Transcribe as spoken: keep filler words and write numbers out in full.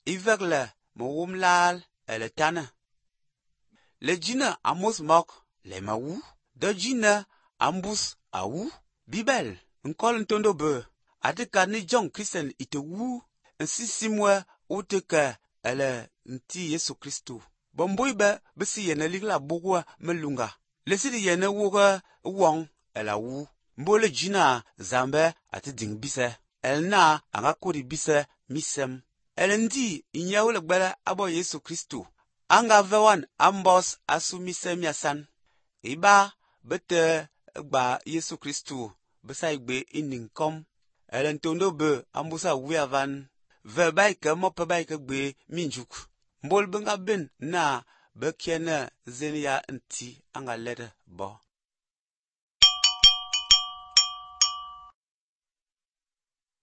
ivek le mewum lal ele tane. Le jine amos mok le ma wu. De jine ambus a wu. Bibel nkol ntondo be atika ni John Christian ite wu nsisimwe utike ele nti Yesu Kristo. Bomboy be bisi yene ligla bugwa melunga. Lesidi yene wuga wong ela wu. Mbole jina zambe ati ding bise. El na anga kuri bise misem. El ndi inyawule gbele abo Yesu Kristo. Anga vewan ambos asu misem yasan. Iba bete gba Yesu Kristo besa igbe ininkom. El ntondo be ambusa wiavan. Ve baike mope baike gbe minjuk. Mbol benga ben na bekiene zenia nti anga lede bo.